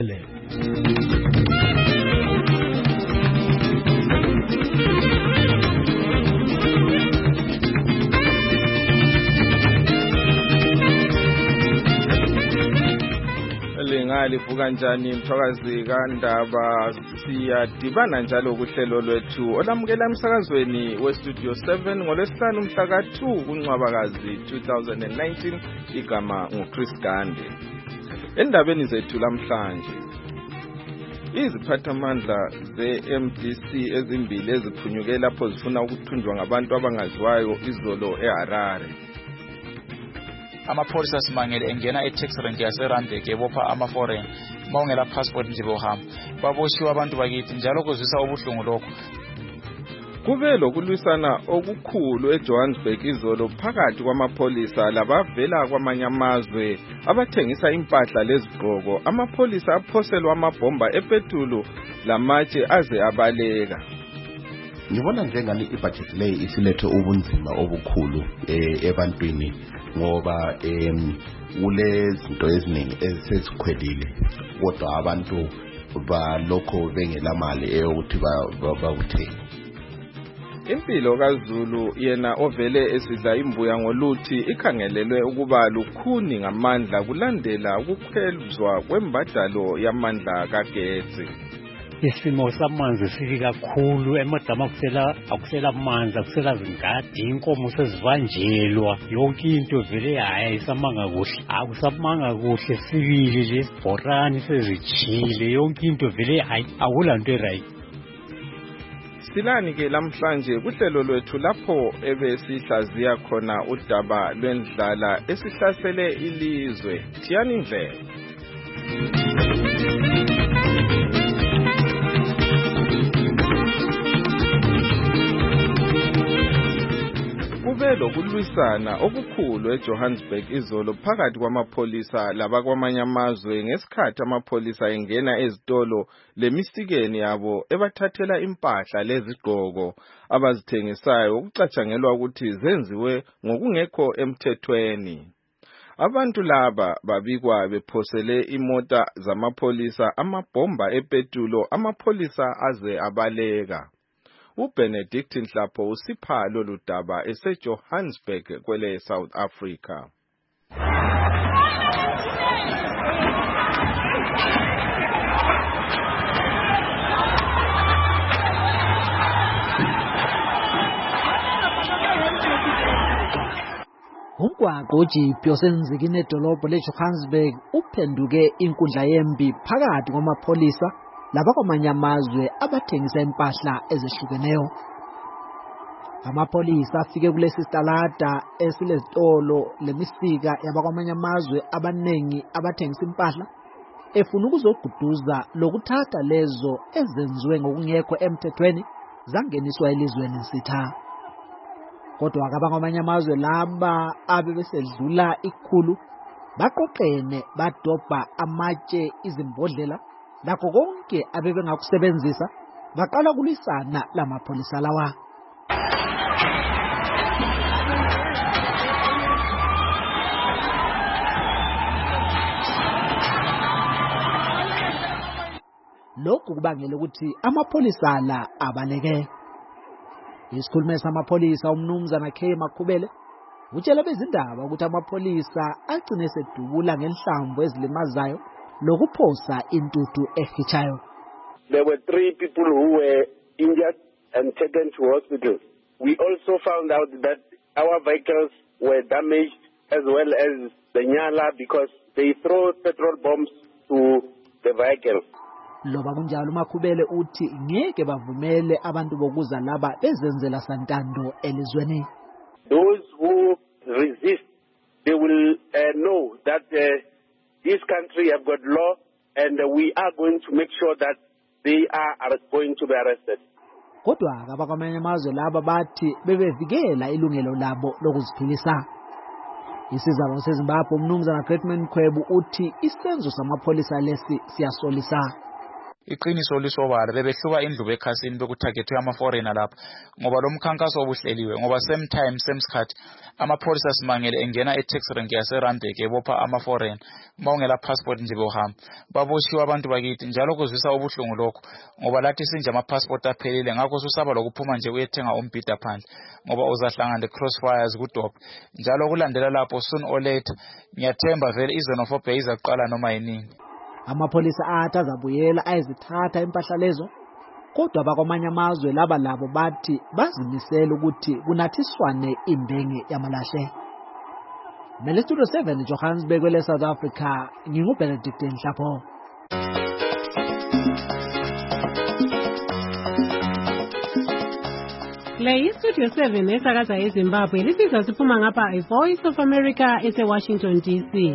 Livuka njani mthwakazi kaNdaba, siyadibana njalo kuhlelo lwethu olamukela emsakazweni weStudio 7 ngolwesihlanu umhla ka-2 kuNcwabakazi 2019. Igama nguChris Gande. Endabeni zethu lamhlanje, iziphathamandla ze-MDC ezimbili eziphunyuke lapho zifuna ukuthunjwa ngabantu abangaziwayo izolo eHarare. Amapholisa simangele engena e-taxi rank yaseRandek ebopha ama-foreign bawungela passport nje bohamba baboshiwe abantu bakithi njalo kuzwisa ubuhlungu lokho. Kube lokulwisana okukhulu eJohannesburg izolo phakathi kwamapholisa labavela kwamanye amazwe abathengisa impahla lezigqoko. Amapholisa aphoselwa amabhomba epetrol lamatshe aze abaleka. Ngibona njengani ibudget le isilethe ubunzima obukhulu ebantwini ngoba kulezinto eziningi ezisezikhwelile kodwa abantu balokho bengela mali eyokuthi bakuthenge. Impilo kaZulu yena ovele esidla imbuya ngoluthi ikhangelelwe ukuba lukhuni ngamandla kulandela ukukhwelezwa kwembadalo yamandla kagetsi. Isimo samanzi sibi kakhulu, emadama akusela amanzi, akusela zingadi, inkomo sezivanjelwa, yonke into vele ayisamanga kuhle. Akusamanga kuhle, sibili nje, isibhorani sezijile, yonke into vele akulanto right. Silani ke lamhlanje kuhlelo lwethu lapho ebesihlaziya khona udaba lwendlala esihlasele ilizwe. Thiyani Ndlela. Kube lokulwisana okukhulu eJohannesburg izolo phakathi kwamapholisa labakwamanye amazwe ngesikhathi amapholisa engena ezitolo lemisikeni yabo ebathathela impahla lezigqoko abazithengisayo okucatshangelwa ukuthi zenziwe ngokungekho emthethweni. Abantu laba babikwa bephosele imota zamapholisa amabhomba epetrol, amapholisa aze abaleka. uBenedict Nhlapho usipha lolu daba eseJohannesburg kwele South Africa. Umgwaqo ojiphi osenzikini edolobha leJohannesburg uphenduke inkundla yempi phakathi kwamapholisa labakwamanye amazwe abathengisa impahla ezehlukeneyo. Amapholisa afike kulesi sitalada esilezitolo lemisika yabakwamanye amazwe abanengi abathengisa impahla efuna ukuzoguduza lokuthatha lezo ezenziwe ngokungekho emthethweni zangeniswa elizweni sitha. Kodwa abakwamanye amazwe laba abebesedlula ikhulu baqoqene badobha amatshe, izimbodlela lakho konke abebengakusebenzisa baqala kulisana lamapholisa lawa. Lokhu kubangela ukuthi amapholisa la abaleke. Isikhulumi samapholisa umnumzana K Makhubele utshela bezindaba ukuthi amapholisa agcine sedubula ngenhlamvu ezilimazayo lokuphosa intuthu efichayo. There were 3 people who were injured and taken to hospital. We also found out that our vehicles were damaged as well as the Nyala because they throw petrol bombs to the vehicles. Loba kunjalo Makhubele uthi ngeke bavumele abantu bokuza laba bezenzela santando elizweni. Those who resist, they will know that this country have got law and we are going to make sure that they are going to be arrested. Kodwa abakwamanye amazwe laba bathi bebevikela ilungelo labo lokuziphilisa. Isizaba seZimbabwe umnumzana Greatman Khwebu uthi isenzo samapholisa lesi siyasolisa. iqiniso lisobala bebehluba indlu bekhasini bekuthagethe ama-foreigner lapha ngoba lo mkhankaso obuhleliwe ngoba same time same sikhathi amapholisa simangele engena e-taxi rank yaseRandek ebopha ama-foreigner bawungela passport nje bohamba baboshiwe abantu bakithi njalo kuzwisa ubuhlungu lokho ngoba lathi sinje ama-passport aphelile ngakho susaba lokuphuma nje uyethenga umbhida phandle ngoba uzahlangana le-crossfires kudobhe njalo kulandela lapho soon or later ngiyathemba vele i-xenophobia izaqala noma yinini. Amapholisa athi azabuyela ayezithatha impahla lezo kodwa bakwamanye amazwe laba labo bathi bazimisela ukuthi kunathiswane imbenge yamalahle. Mele Studio 7 Johannesburg kwele South Africa nginguBenedict Nhlapho. Le Studio 7 esakaza eZimbabwe lisizwa siphuma ngapha iVoice of America eseWashington DC.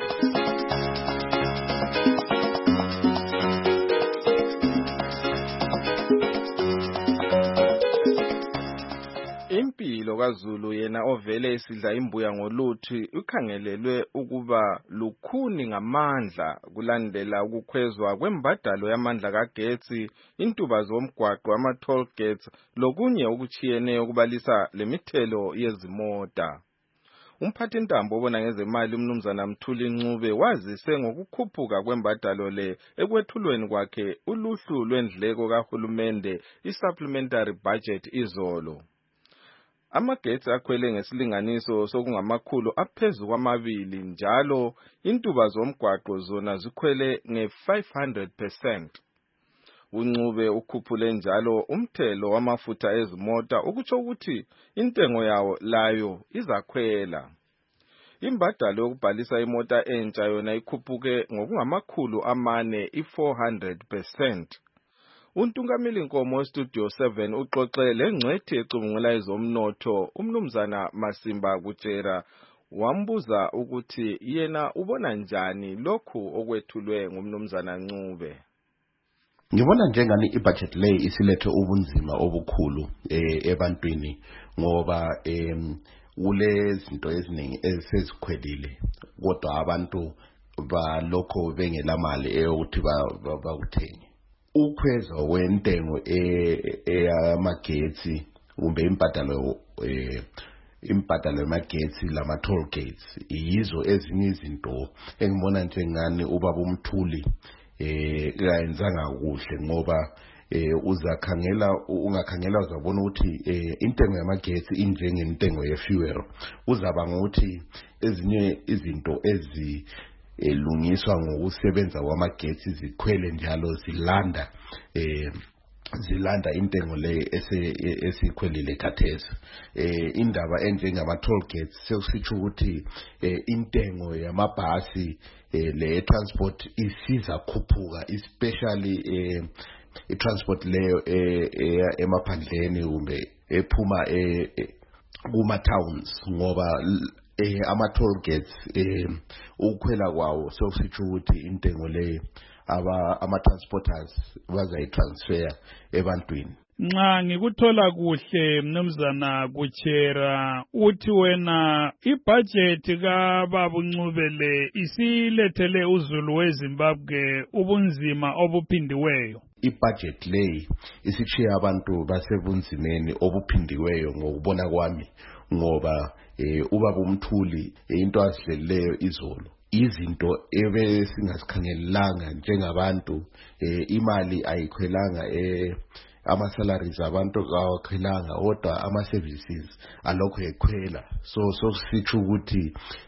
Impilo kaZulu yena ovele esidla imbuya ngoluthi ukhangelelwe ukuba lukhuni ngamandla kulandela ukukhwezwa kwembadalo yamandla kagetsi, intuba zomgwaqo ama-toll gates lokunye okuchiyeneyo okubalisa lemithelo yezimota. Umphathintambo obona ngezemali umnumzana Mthuli Ncube wazise ngokukhuphuka kwembadalo le ekwethulweni kwakhe uluhlu lwendleko kahulumende i-supplementary budget izolo. Amagetsi akhwele ngesilinganiso sokungamakhulu aphezu kwamabili njalo intuba zomgwaqo zona zikhwele nge-500%. Uncube ukhuphule njalo umthelo wamafutha ezimota ukutsho ukuthi intengo yawo layo izakhwela. Imbadalo yokubhalisa imota entsha yona ikhuphuke ngokungamakhulu amane i-400%. Untungameli Nkomo Studio 7 uxoxe lengcwethi ecubungula ezomnotho umnumzana Masimba Kutshera wambuza ukuthi yena ubona njani lokhu okwethulwe ngumnumzana Ncube. Ngibona njengani ibudget le isilethe ubunzima obukhulu ebantwini ngoba kulezinto eziningi ezisezikhwelile kodwa abantu balokho bengelamali eyokuthi bakuthenge. Ukhweza wentengo eyamagetsi kumbe imbadalo yamagetsi lama-toll gates yizo ezinye izinto engibona njengani ubaba uMthuli kayenzanga kuhle ngoba ungakhangela uzabona ukuthi intengo yamagetsi injengentengo ye-fuel uzaba ngokuthi ezinye izinto lungiswa ngokusebenza kwamagetsi zikhwele njalo zilanda intengo le esikhwelile khathesi. Indaba enjengama-toll gates sekusitsho ukuthi intengo yamabhasi le transport isiza khuphuka especially i-transport leyo emaphandleni kumbe ephuma kuma-towns ngoba ama-toll gates ukukhwela kwawo sokusitsho ukuthi intengo le ama-transporters bazayitransfer ebantwini. Nxa ngikuthola kuhle mnumzana Kutshera uthi wena ibudget kaBaba Ncube le isilethele uZulu weZimbabwe ubunzima obuphindiweyo. Ibudget le isichiya abantu basebunzimeni obuphindiweyo ngokubona kwami ngoba ubaba uMthuli into azihlelileyo izolo izinto ebesingasikhangelanga njengabantu imali ayikhwelanga ama-salaries abantu kawakhwelanga kodwa ama-services alokho ekhwela so sitsho ukuthi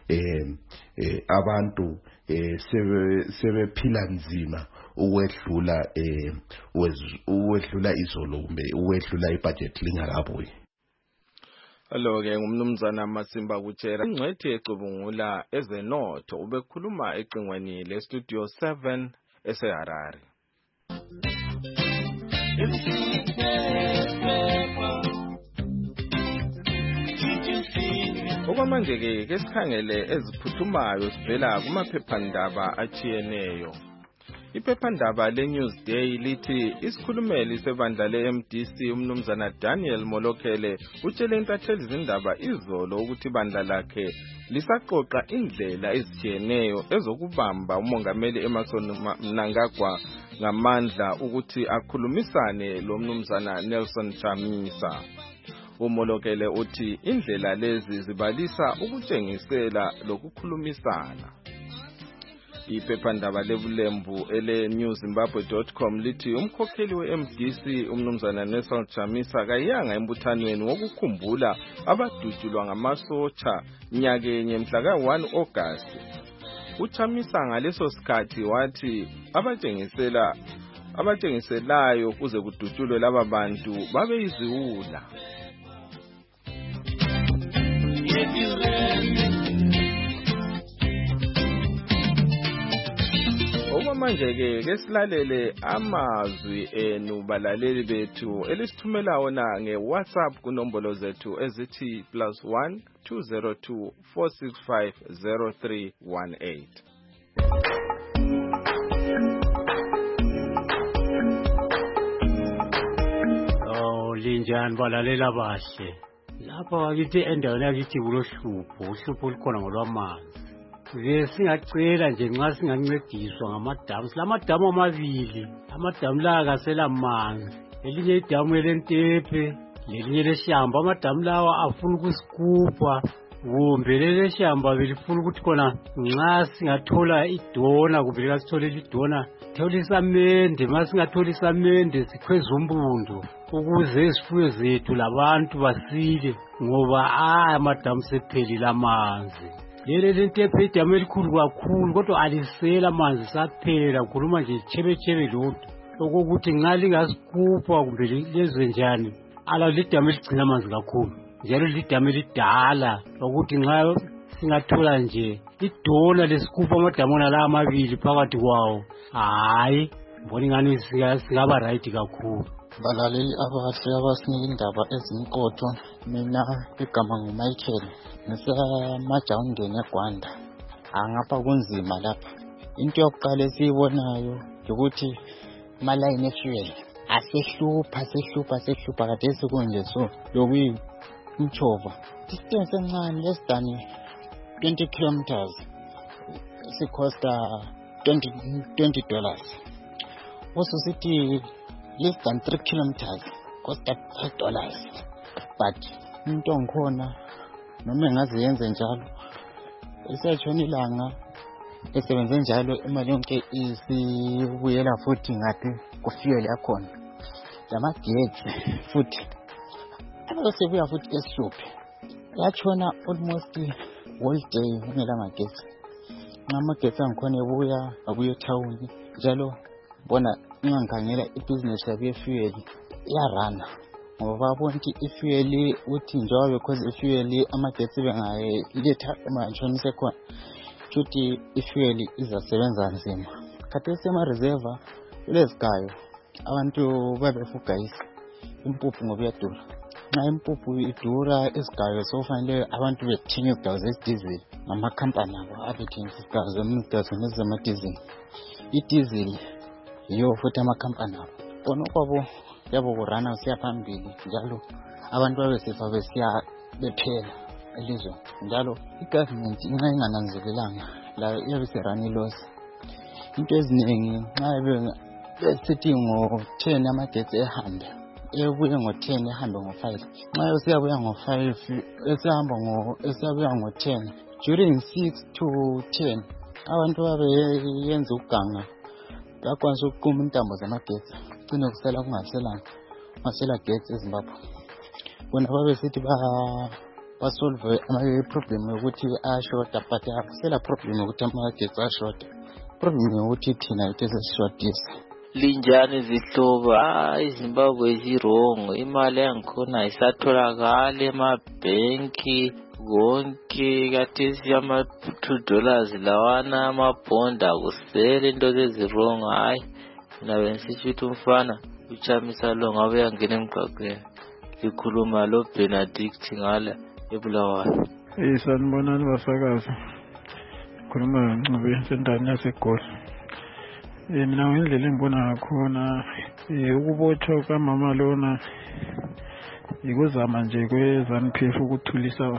abantu sebephila nzima ukwedlula izolo kumbe ukwedlula ibudget lingakabuyi. Alo-ke ngumnumzana Masimba Kutshera ingcwethi ecubungula ezenotho ubekhuluma ecingweni leStudio 7 eseHarare. Okwamanje-ke kesikhangele eziphuthumayo sivela kumaphephandaba achiyeneyo. Iphephandaba le-Newsday lithi isikhulumeli sebandla le-MDC umnumzana Daniel Molokele utshele intatheli zindaba izolo ukuthi ibandla lakhe lisaqoqa indlela ezitshiyeneyo ezokubamba umongameli Emmerson Mnangagwa ngamandla ukuthi akhulumisane lo mnumzana Nelson Chamisa. Umolokele uthi indlela lezi zibalisa ukutshengisela lokukhulumisana. Iphephandaba lebulembu ele newzimbabwe.com lithi umkhokheli we-MDC umnumzana Nelson Chamisa kayanga embuthanweni wokukhumbula abadutshulwa ngamasotsha nyakenye mhla ka-1 August. UChamisa ngaleso sikhathi wathi abatshengiselayo kuze kudutshulwe laba bantu babe yiziwula. Okwamanje ke silalele amazwi enu balaleli bethu elisithumela wona ngeWhatsApp kunombolo zethu ezithi +1 202 465 0318. Linjani balalela bahle. Lapha bakithi endaweni yakithi uhlupho likhona ngolwamanzi. Singacela nje nxa singancediswa ngamadamu. Silamadamu amabili. Amadamu la akasela manzi. Elinye idamu elentepe, lelinye leshamba. Amadamu lawa afuna ukusikupha. Kumbe leshamba belifuna ukuthi khona nxa singathola idona kumbe kasithole idona, thola isamende. Masingathola isamende sikhweza umbundu ukuze isifuyo zethu labantu basile ngoba amadamu sephelile amanzi. Leli lentepe idamu elikhulu kakhulu kodwa alisela amanzi saphela. Kukhuluma nje chebechebe lodwa okokuthi nxa lingasikupha kumbe lezwe njani ala lidamu eligcina amanzi kakhulu. Njalo lidamu elidala ukuthi nxa singathola nje idona lesikupha amadamu la amabili phakathi kwawo, hayi mbona ngani singaba right kakhulu. Balaleli abahle abasinika indaba ezimqotho. Mina igama nguMichael ngisemajawundeni eGwanda. Ngapha kunzima lapha. Into yokuqala esiyibonayo ukuthi amalayini efuel asehlupha kade sekunje so lokuyi umchova distance encane less than 20 kilometers sikosta $20. Also city less than 3 kilometers cost $5. But into ngikhona noma engaze yenze njalo isatshona ilanga esebenze njalo imali yonke isibuyela futhi ngathi kufuel yakhona lamagetsi futhi abasebuya futhi esihluphe yatshona almost all day ngela magetsi. Ngamagetsi angikhona ebuya abuye town njalo bona ngiyakhangela ibusiness yabe fuel iyarana ngoba bonke ifuel uthi njengoba because ifuel amagetsi bengayiletha amantshonise khona futhi ifuel izasebenza nzima khathesi ema reserve kulesigayo abantu babefugayisa impuphu ngoba iyadura. Nxa impuphu idura isigayo sofanele abantu bethenga izigayo zedizili ngamakhampani abo abethengisa izigayo zemadizili. Idizili yiyo futhi amakhampani abo bona kwabo yabo kurana usiya phambili njalo abantu babesifa besiya bephela elizwe njalo igovernment nxa ingananzelelanga la yabe serani loss. Into eziningi nxa besithi ngo-10 amagetsi ehambe ebuye ngo-10 ehambe ngo-5 nxa usiyabuya ngo-5 esiyabuya ngo-10 during 6 to 10 abantu babeyenza ukuganga bakwanisa ukuquma intambo zamagetsi cine kusela kungasela getsi eZimbabwe. Bona babesithi basolve ama-problem yokuthi ashota but akusela problem yokuthi amagetsi ashota. Problem yokuthi thina ithi sesishotisa. Linjani zihlobo iZimbabwe irongo imali yangikhona isatholakala emabhenki konke kathesi ama$2 lawana amabhonda kusele into zezirongo. Hayi mina benisithi ukuthi umfana uChamisa lo ngabe uyangena emgwaqweni likhuluma lo Benedict ngala eBulawayo. Sanibonani basakazi, khuluma ngcobe sendaweni yaseGoli. Mina ngendlela engibona ngakhona ukubotshwa kamama lona ikuzama nje kweZANU-PF ukuthulisa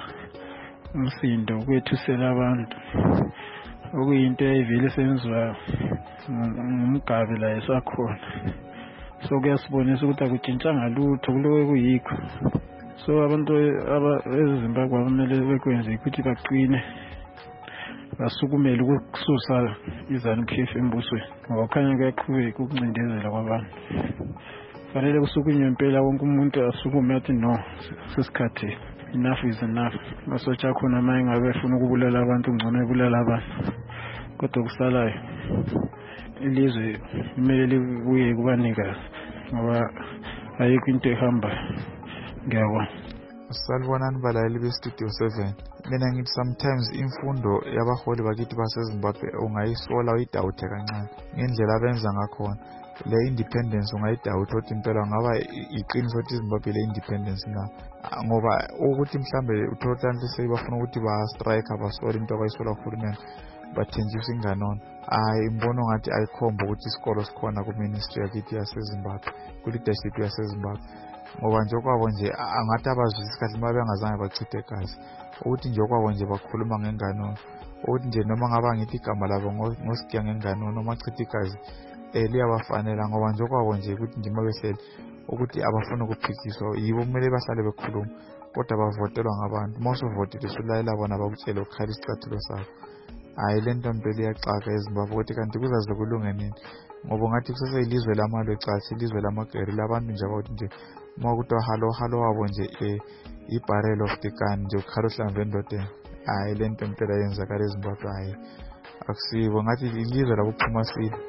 umsindo kwethusela abantu okuyinto eyivele senziwa umgabi la esakhona so kuyasibonisa ukuthi akutshintshanga lutho kuloke kuyikho so abantu ezimbabwe kumele bekwenze ukuthi baqine basukumele ukususa iZANU-PF embusweni ngoba khanya kuyaqhubeka ukuncindezela kwabantu fanele kusukunywe impela wonke umuntu asukume athi no sesikhathi enough is enough masotsha khona manje ngabe efuna ukubulala abantu ngcono ebulala abantu kodwa kusalayo ilizwe kumele libuye kubanikazi ngoba ayikho into ehamba ngiyabona. Salibonani balaleli bestudio 7. Mina ngithi sometimes imfundo yabaholi bakithi baseZimbabwe ungayisola uyidawuthe kancane ngendlela abenza ngakhona. Le independence ungayidawutha ukuthi impela ngaba iqiniso ukuthi iZimbabwe le independence na ngoba ukuthi mhlambe uthola sebafuna ukuthi ba strike abasola into abayisola kuhulumeni bathenjiswa inganono. Imbono ngathi ayikhomba ukuthi isikolo sikhona ku ministry yakithi yaseZimbabwe ku leadership yaseZimbabwe ngoba nje kwabo nje angathi abazwisisa kahle uma bengazange bachithe gazi ukuthi nje kwabo nje bakhuluma ngenganono ukuthi nje noma ngaba ngithi igama labo ngosigiya ngenganono noma chithe igazi liyabafanela ngoba nje kwabo nje ukuthi nje mabehleli ukuthi abafuna ukuphikiswa yibo kumele bahlale bekhuluma kodwa bavotelwa ngabantu mawusuvotile usulayela bona bakutshela ukhala isicathulo sakho. Lento mpela iyaxaka eZimbabwe ukuthi kanti kuzaze kulunge nini ngoba ngathi kusase ilizwe lamalo ecathi ilizwe lamageri labantu nje abathi nje uma kuthiwa halo wabo nje i-barrel of the gun nje ukhala uhlamvu endodeni. Lento mpela yenzakala eZimbabwe akusibo ngathi ilizwe labuphuma sile.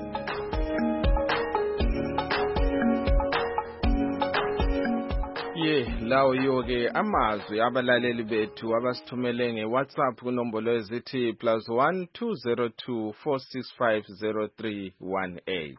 Lawo yoke amazwi abalaleli bethu abasithumele ngeWhatsApp kunombolo ezithi +1 202 465 0318.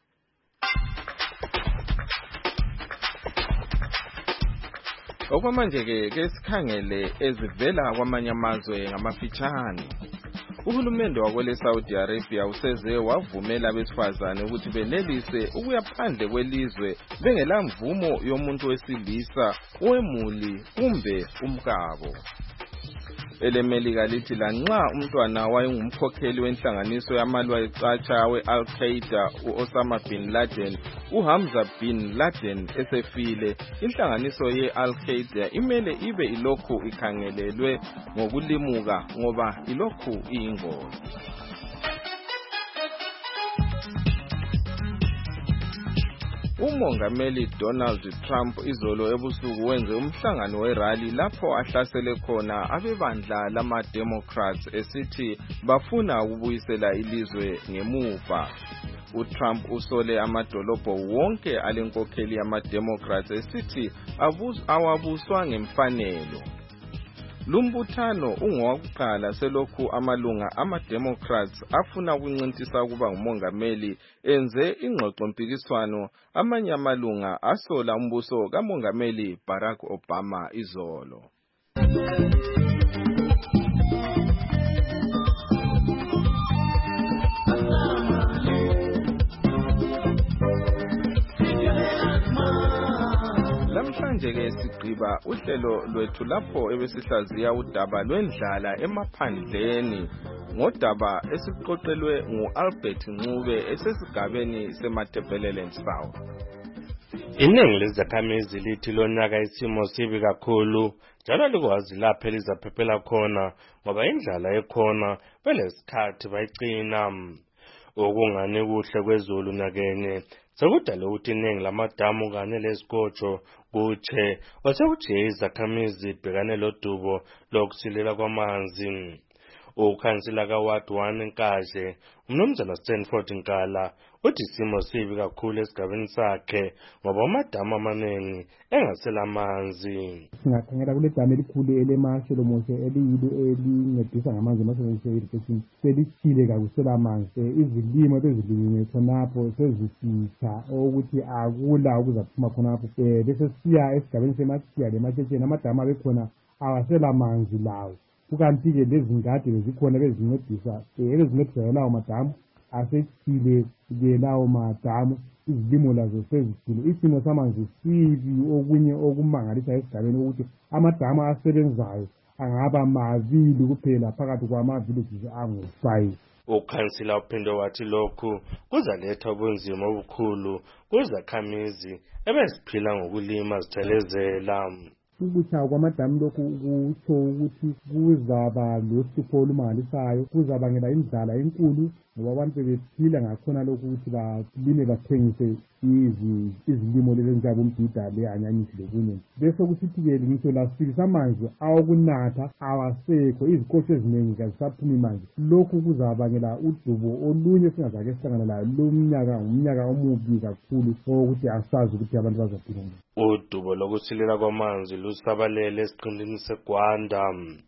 Okwamanje ke sikhangele ezivela kwamanye amazwe ngamafitshane. Uhulumende wakwele Saudi Arabia useze wavumela abesifazane ukuthi benelise ukuya phandle kwelizwe bengela mvumo yomuntu wesilisa wemuli kumbe umkabo. Elemelika lithi lanxa umntwana wayengumkhokheli wenhlanganiso yamalwa ecatsha we-Al-Qaeda u-Osama bin Laden uHamza bin Laden esefile, inhlanganiso ye-Al-Qaeda imele ibe ilokhu ikhangelelwe ngokulimuka ngoba ilokhu iyingozi. Umongameli Donald Trump izolo ebusuku wenze umhlangano werally lapho ahlasele khona abebandla lama-Democrats esithi bafuna ukubuyisela ilizwe ngemuva. uTrump usole amadolobho wonke alenkokheli yama-Democrats esithi awabuswa ngemfanelo. Lumbuthano ungowakuqala selokhu amalunga ama-Democrats afuna ukuncintisa ukuba ngumongameli enze ingxoxo mpikiswano amanye amalunga asola umbuso kamongameli Barack Obama izolo. Namhlanje ke sigqiba uhlelo lwethu lapho ebesihlaziya udaba lwendlala emaphandleni ngodaba esiqoqelwe nguAlbert Ncube esesigabeni seMatebeleland South. Iningi lezakhamizi lithi lonyaka isimo sibi kakhulu njalo likwazi lapho elizaphephela khona ngoba indlala ekhona belesikhathi bayicina. Okungani kuhle kwezulu nakenye sekudala ukuthi iningi lamadamu kanye lezikotsho kutshe wasekujiye izakhamizi ibhekane lodubo lokusilela kwamanzi. Ukhansila kaWard 1 Nkadle umnumzana Stanford Nkala uthi isimo sibi kakhulu esigabeni sakhe ngoba amadamu amaningi engasela amanzi. Singakhangela kule damu elikhulu eleMashelo Moshe eliyilo elincedisa ngamanzi emasebenzisweni irrigation selishile kakusela amanzi. Izilimo ebezilinywe khonapho sezifika ukuthi akula ukuzaphuma khonapho. Bese siya esigabeni seMasiya leMashesheni amadamu abekhona awasela amanzi lawo. Kukanti-ke lezi ngadi bezikhona bezincedisa lawo madamu asethile-ke lawo madamu izilimo lazo sezithile. Isimo samanzi sibi okunye okumangalisa esigabeni ukuthi amadamu asebenzayo angaba mabili kuphela phakathi kwama-villages angu-5. Ukhansila uphinde wathi lokhu kuzaletha ubunzima obukhulu kuzakhamizi ebeziphila ngokulima zithelezela. Ukutsha kwamadamu lokhu kutsho ukuthi kuzaba lohlupho olumangalisayo, kuzabangela indlala enkulu ngoba abantu bebephila ngakhona lokhu ukuthi balime bathengise izilimo lezi njengommbila lehanyanisi lokunye. Bese kusithi-ke ngisho lasifisa amanzi awokunatha awasekho, izikotsho eziningi kazisaphumi manzi. Lokhu kuzabangela udubo olunye singazake sihlangana layo ngumnyaka omubi kakhulu owokuthi asazi ukuthi abantu bazaphila njani. Udubo lokusilela kwamanzi lusabalele esiqintini seGwanda.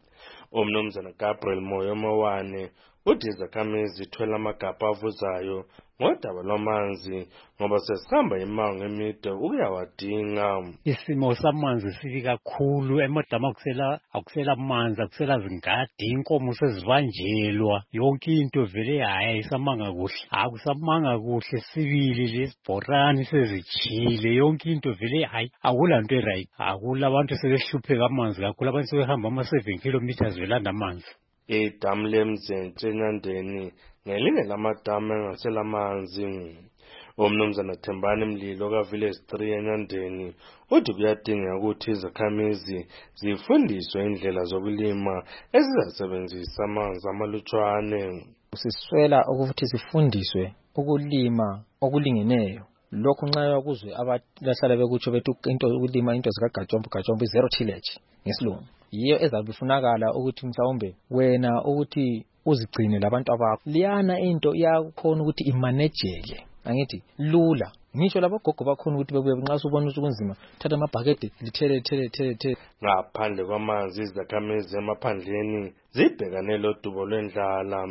Umnumzana Gabriel Moyo-Mawane uthi izakhamizi zithwele amagabha avuzayo ngodaba lwamanzi ngoba sesihamba imango emide ukuyawadinga. Isimo samanzi sibi kakhulu, emadamu akusela manzi, akusela zingadi, inkomo sezivanjelwa, yonke into vele ayisamanga kuhle. Akusamanga kuhle, sibili lesibhorani sezitshile, yonke into vele akula nto right. Akula, abantu sebehlupheka amanzi kakhulu, abantu sebehamba ama-7 kilometers belanda amanzi. Idamu leMzenthe eNyandeni ngelinye lamadamu engasela manzi. Umnumzana Thembani Mlilo kaVillage 3 eNyandeni uthi kuyadingeka ukuthi izakhamizi zifundiswe indlela zokulima ezizasebenzisa amanzi amalutshwane. Siswela ukuthi sifundiswe ukulima okulingeneyo. Lokhu nxa yakuzwe abahlala bekutsho bethu into ukulima into zikagajombo zero tillage ngesilungu. Yiyo ezabifunakala ukuthi mhlawumbe wena ukuthi uzigcine labantu abakho. Liyana into iyakhona ukuthi imanageke. Angithi lula. Ngisho labogogo bakhona ukuthi bebuye nxa usubona ukuthi kunzima thatha amabhakede lithele. Ngaphandle kwamanzi izakhamizi emaphandleni zibhekane lodubo lwendlala.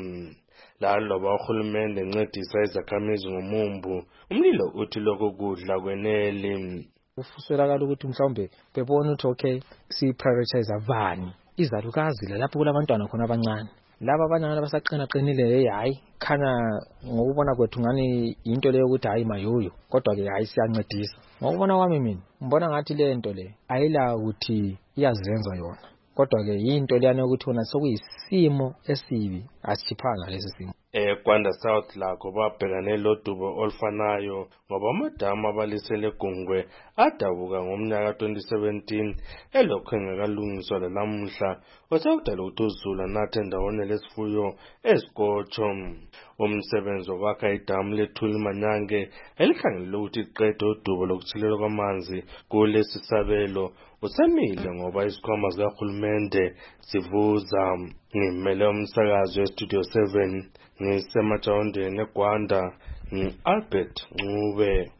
Laloba uhulumende encedisa izakhamizi ngomumbu, umlilo uthi lokho kudla kwenele. Ufuswelakala ukuthi mhlawumbe bebona ukuthi okay si-prioritize abani izalukazi lapho kulabantwana khona abancane. Laba abanyana abasaqinile hayi khana ngokubona kwethu ngani into leyo ukuthi hayi mayoyo, kodwa ke hayi siyancedisa. Ngokubona kwami mina ngibona ngathi le nto le ayila ukuthi iyazenza yona, kodwa ke yinto leyana ukuthi wona sokuyisimo esibi asichiphanga lesi simo. Gwanda South lakho babhekane lodubo olufanayo ngoba amadamu abalisele eGungwe adabuka ngomnyaka 2017 elokhu engakalungiswa lalamuhla osakudala ukuthi uZulu anathe ndawonye lesifuyo eSikotsho. Umsebenzi wokwakha idamu leThuli Manyange elikhangelele ukuthi iqede udubo lokusilelwa kwamanzi kulesi sabelo usemile ngoba isikhwama zikahulumende sivuza. Ngimele umsakazi weStudio 7 ngisemajawundeni eGwanda ngi-Albert Ncube.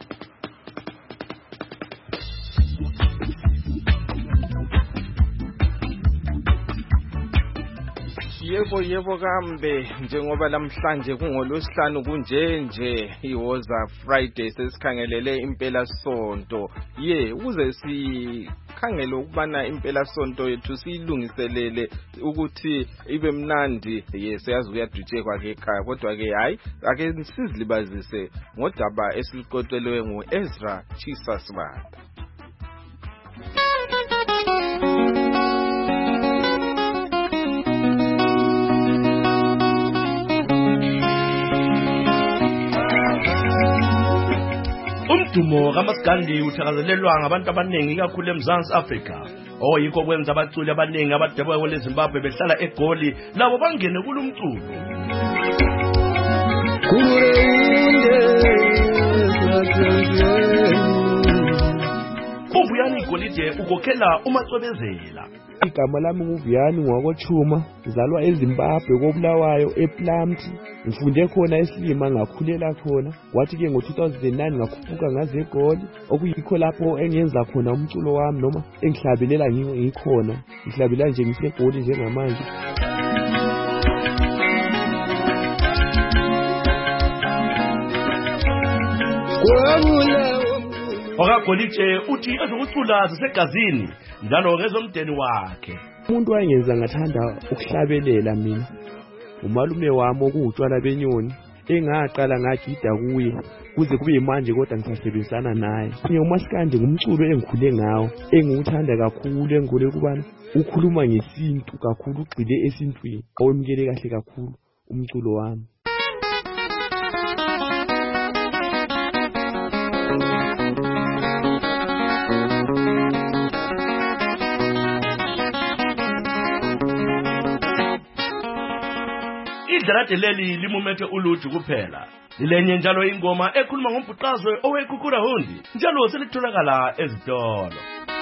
Yebo kambe, njengoba lamhlanje kungolosihlanu kunjenje iwoza Friday sesikhangelele impela sonto. Ukuze sikhangele ukubana impela sonto yethu siyilungiselele ukuthi ibe mnandi, siyazi kuyadutshekwa ke ekhaya, kodwa ke hayi ake sizilibazise ngodaba esiliqoqelwe nguEzra Chisasibanda. Umdumo kaMaskandi uthakazelelwa ngabantu abaningi kakhulu eMzansi Afrika, oyikho kwenza abaculi abaningi abadabuka kwele Zimbabwe behlala eGoli labo bangene kulumculo. uVuyani Golide ukokhela uMacwebezela. Igama lami nguVuyani ngwakoChuma, ngizalwa eZimbabwe koBulawayo ePlamti. Ngifunde khona eSlima ngakhulela khona. Kwathi ke ngo2009 ngakhuphuka ngaze eGoli, okuyikho lapho engenza khona umculo wami noma engihlabelela ngikhona. Ngihlabela nje ngiseGoli njengamanje. Wakagolide uthi ezokucula zisegazini njalo ngezomdeni wakhe. Umuntu wayengenza ngathanda ukuhlabelela mina. Umalume wami okuwutshwala benyoni engaqala ngagida kuye kuze kube manje kodwa ngisasebenzisana naye. uMaskandi ngumculo engikhule ngawo, engiwuthanda kakhulu, engikule kubana ukhuluma ngesintu kakhulu, ugcile esintwini, awemukele kahle kakhulu. umculo wami. Idlala leli limumethe uluju kuphela. Lilenye njalo ingoma ekhuluma ngombhuqazwe owekhukhura hondi njalo selitholakala ezitolo.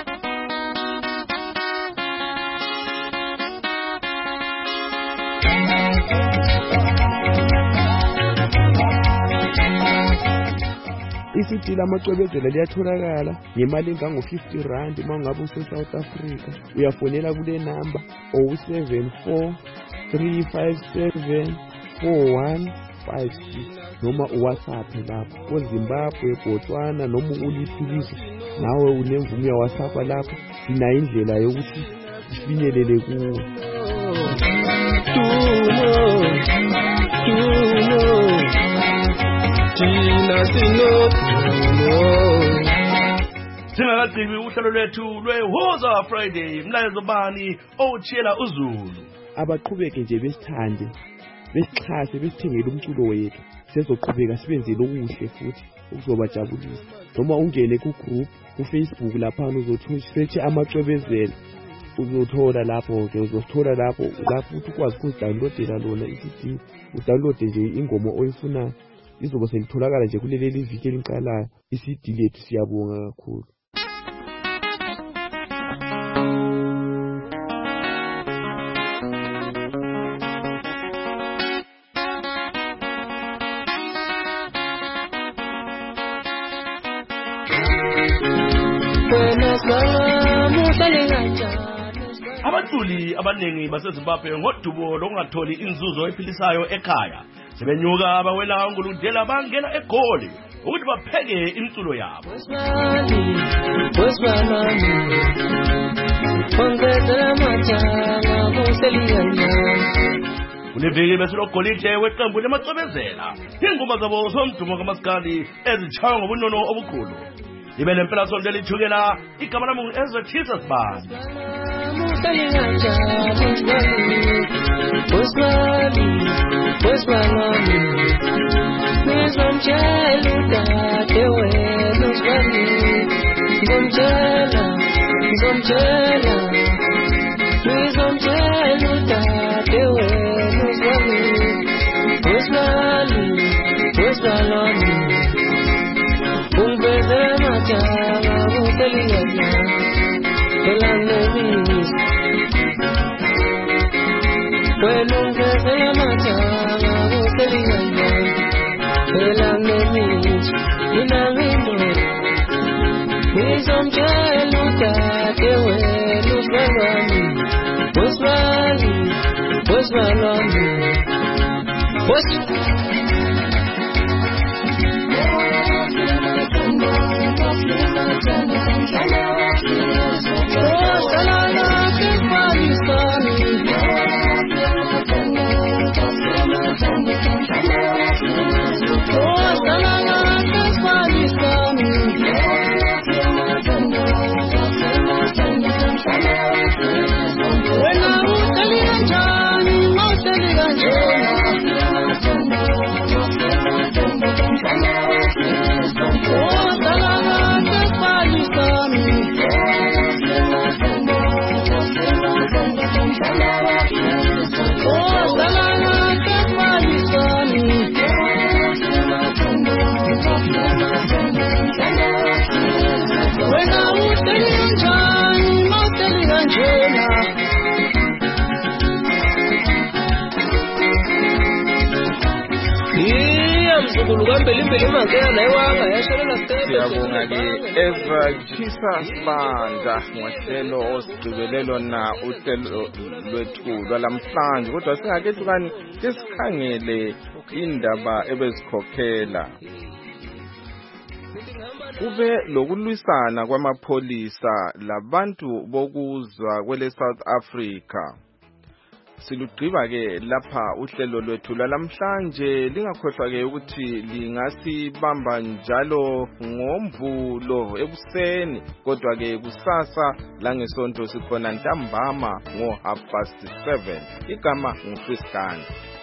Isitila amacwebezela liyatholakala ngemali engango-50 rand uma ungabe use-South Africa. Uyafonela kule number 074 357 4156 noma uWhatsApp lapho koZimbabwe, Botswana noma uliphikisa nawe unemvume ya WhatsApp lapho sina indlela yokuthi sifinyelele kuwe. Singakagqibi uhlelo lwethu lweHoza Friday, mlayezo bani owutshiyela uZulu. Abaqhubeke nje besithande, besixhase, besithengele umculo wethu. Sizoqhubeka sibenzele okuhle futhi ukuzobajabulisa. Noma ungene ku-group ku-Facebook lapha uzothi search amacwebezela. Uzothola lapho ke uzothola lapho uthi ukwazi ukudownloadela lona iCD. Udownload nje ingoma oyifunayo. Izobe selitholakala nje kuleli viki eliqalayo. iCD lethu siyabonga kakhulu. Abaculi abanengi baseZimbabwe ngodubo lokungatholi inzuzo ephilisayo ekhaya sebenyuka abawela ngoludela bangena eGoli ukuthi bapheke imculo yabo. Kuleviki besilogolide weqembu lemacwebezela ingoma zabo zomdumo kaMaskandi ezitshaywa ngobunono obukhulu. Ibe lempela sonto elithukela igama lami ngu-Ezra Jesus Bani. Siyabonga-ke Ezra Jesus Banda ngohlelo osigcibelelo na uhlelo lwethu lwalamhlanje, kodwa singakehlukani sisikhangele indaba ebezikhokhela. Kube lokulwisana kwamapholisa labantu bokuzwa kwele South Africa. Silugqiba-ke lapha uhlelo lwethu lwalamhlanje. Lingakhohlwa-ke ukuthi lingasibamba njalo ngoMvulo ekuseni, kodwa-ke kusasa langesonto sikhona ntambama ngo 7:30. Igama nguFriskani.